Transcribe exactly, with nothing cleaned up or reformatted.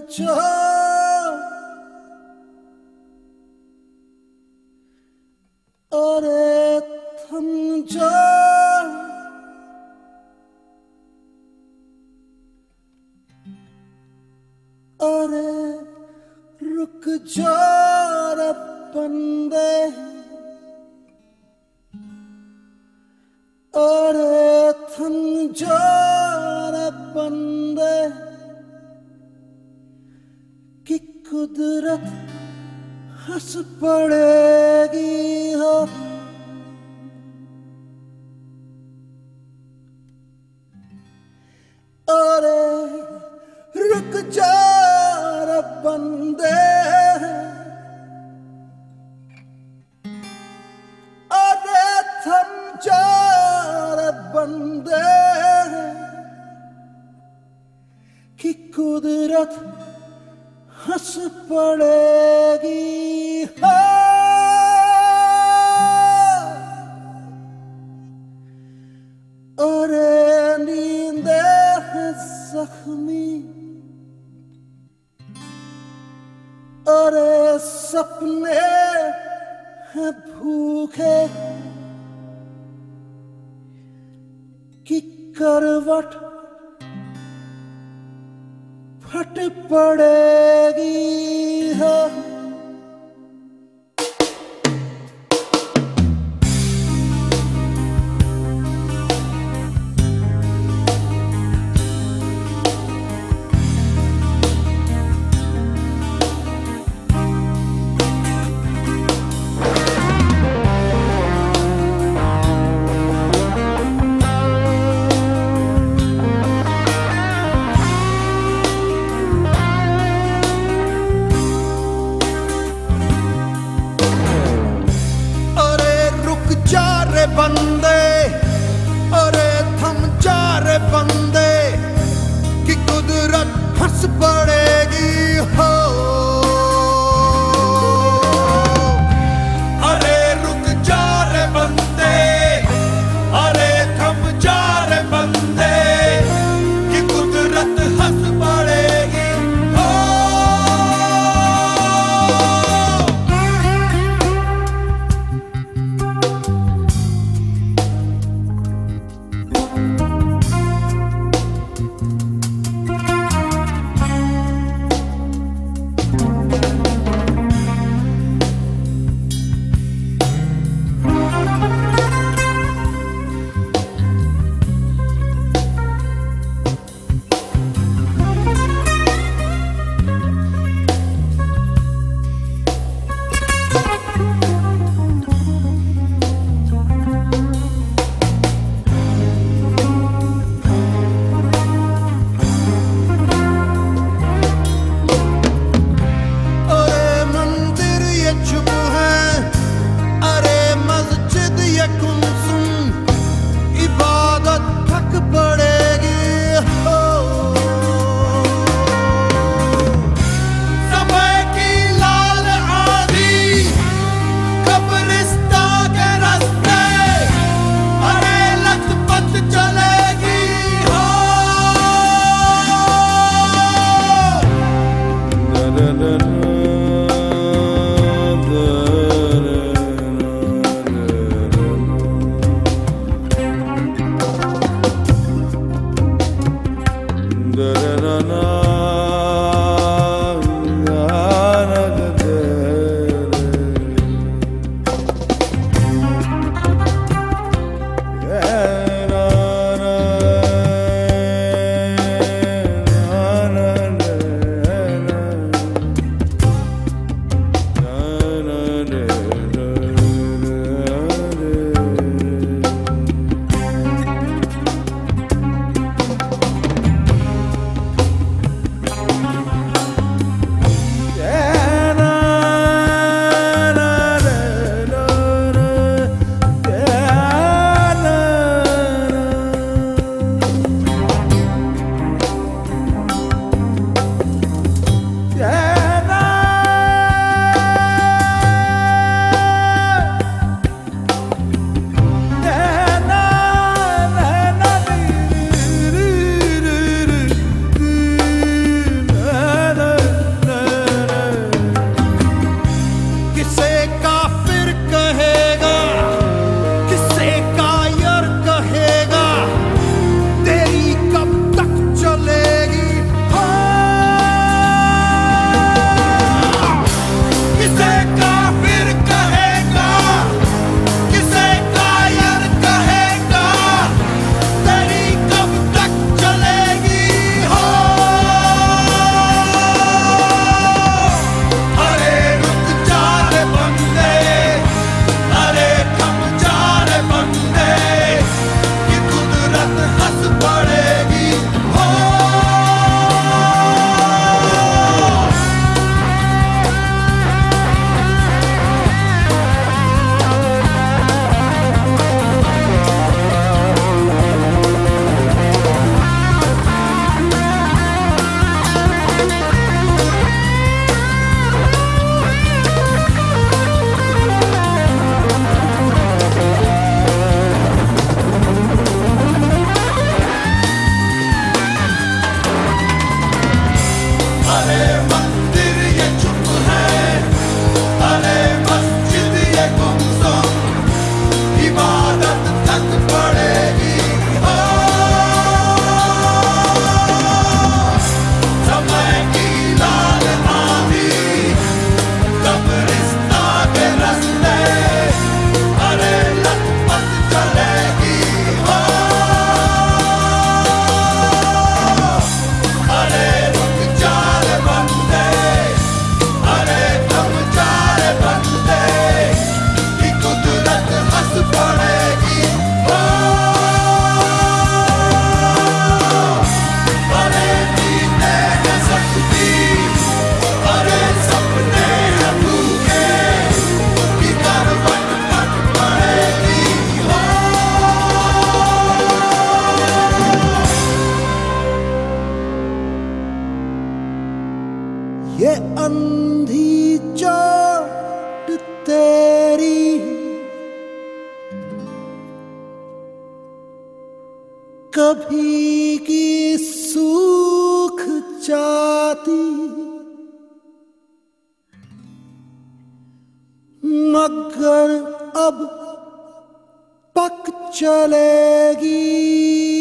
जो अरे थम जो अरे रुक जो रे बंदे अरे थम जो रे बंदे कि कुदरत हंस पड़ेगी हो अरे रुक जा रे बंदे अरे थम जा रे बंदे कि कुदरत हंस पड़ेगी हो अरे नींदे हैं जख्मी अरे सपने हैं भूखे कि करवट फट पड़ेगी हो बंदे अरे थम जा रे बंदे कि कुदरत हंस पड़ेगी हो अरे रुक जा रे बंदे अरे थम जा रे बंदे कि कुदरत हंस पड़ेगी हो कभी की सूख जाती मगर अब पक चलेगी।